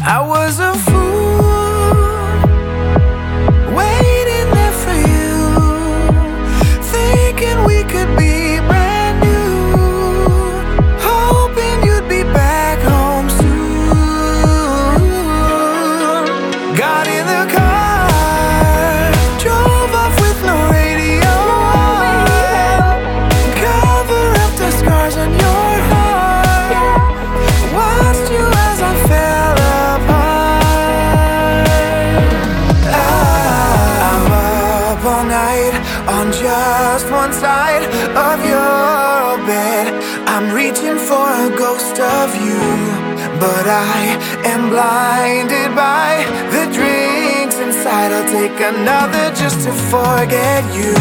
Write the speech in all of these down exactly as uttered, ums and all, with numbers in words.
I was a fool, waiting there for you, thinking we could be brand new, hoping you'd be back home soon. Got in the car, drove off with no radio on. Cover up the scars on your heart. Watched you as I fell apart. I'm up all night on just one side of your bed. I'm reaching for a ghost of you, but I am blinded by the drinks inside. I'll take another just to forget you.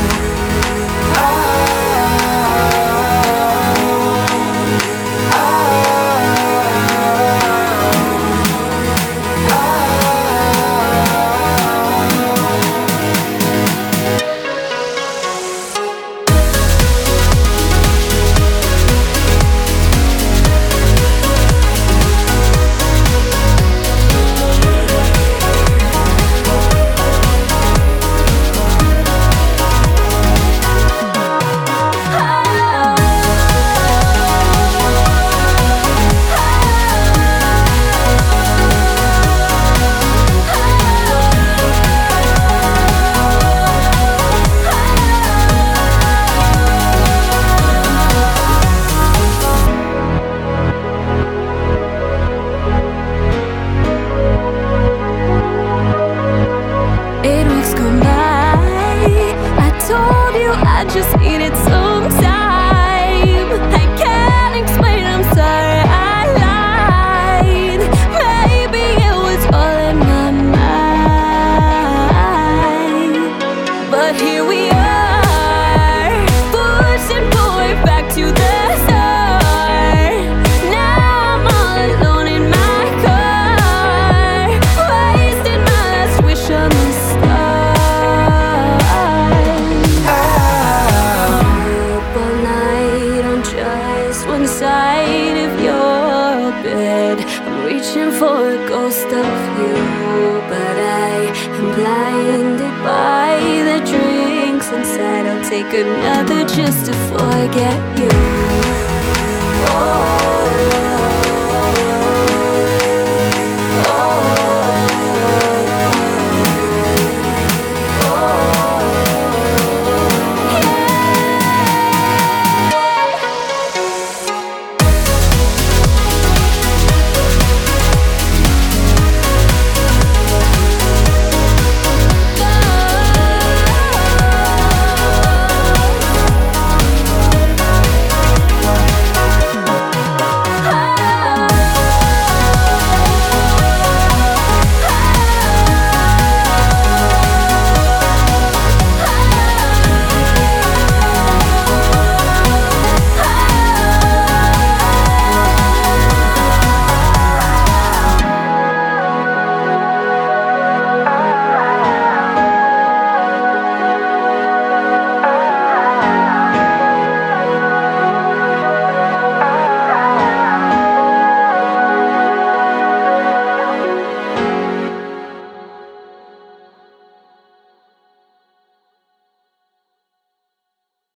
I just needed some time. I can't explain, I'm sorry I lied. Maybe it was all in my mind, but here we are, pushing forward back to the start. Now I'm all alone in my car, wasting my last wish on the star. One side of your bed, I'm reaching for a ghost of you, but I am blinded by the drinks inside. I'll take another just to forget you. Oh.